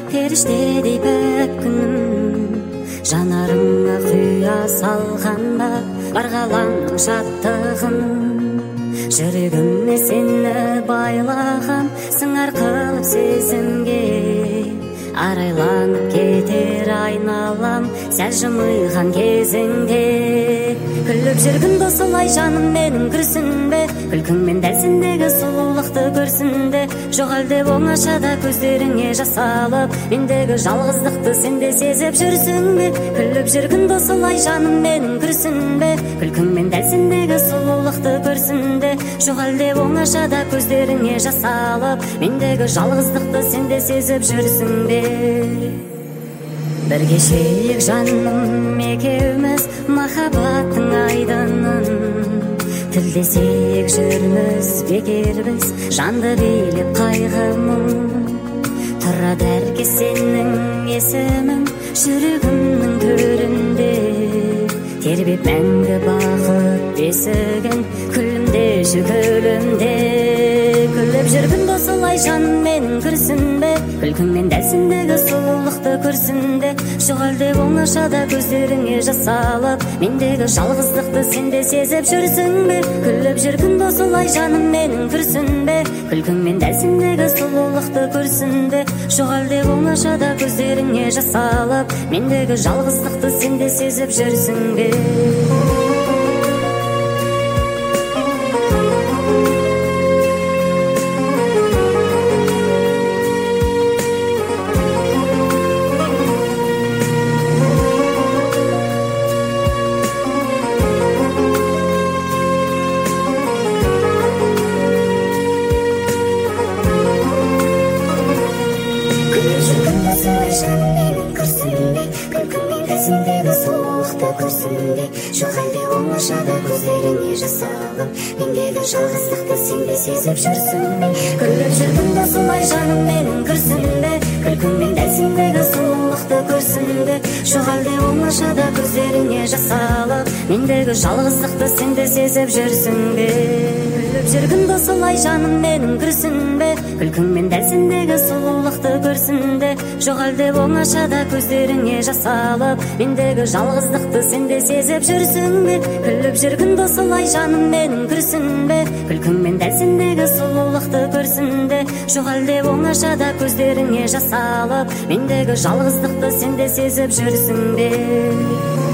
периштедей пәк күнім, жанарыңа құя салғанда арғалаңдың шаттығын. Жүрегіме сені байлағам, сыңар қылып сезімге, арайланып кетер айналам сәл жымиған кезіңде. Күліп жүргін досылай жаным менің күрсінбе, күлкіңмен дәл сендегі сұлулықты көрсінде. Жоқ әлде оңашада көздеріңе жас алып, мендегі жалғыздықты сенде сезіп жүрсің бе? Күліп жүргін досылай жаным менің күрсінбе, күлкіңмен дәл сендегі сұлулықты көрсінде. Жоқ әлде оңашада көздеріңе жас алып, мендегі жалғыздықты сенде сезіп жүрсің бе? Bir кешейік жаным екеуміз махаббаттың айдынын, тілдесек жүрміз бекер біз жанды билеп қайғымын. Тұрады әркез сенің есімің жүрегімнің төрінде, тербеп мәңгі бақыт бесігін күлімдеші күлімде. Күліп жүргін досылай жаным менің күрсінбе, күлкіңмен дәл сендегі сұлулықты көрсінде. Жоқ әлде оңашада көздеріңе жас алып, мендегі жалғыздықты сенде сезіп жүрсің бе? Күліп жүргін досылай жаным менің күрсінбе, күлкіңмен дәл сендегі сұлулықты көрсінде. Жоқ әлде оңашада көздеріңе жас алып, мендегі жалғыздықты сенде сезіп жүрсің бе? Жоқ әлде оңашада көздеріңе жас алып, мендегі жалғыздықты сенде сезіп жүрсің бе? Күліп жүргін досылай жаным менің күрсінбе, күлкіңмен дәл сендегі сұлулықты көрсінде. Жоқ әлде оңашада көздеріңе жас алып, мендегі жалғыздықты сенде сезіп жүрсің бе? Күліп жүргін досылай жаным менің күрсінбе, күлкіңмен дәл сендегі сұлулықты көрсінде. Жоқ әлде оңашада көздеріңе жас алып, мендегі жалғыздықты сенде сезіп жүрсің бе? Күліп жүргін досылай жаным менің күрсінбе, күлкіңмен дәл сендегі сұлулықты көрсінде. Жоқ әлде оңашада көздеріңе жас алып, мендегі жалғыздықты сенде сезіп жүрсің бе?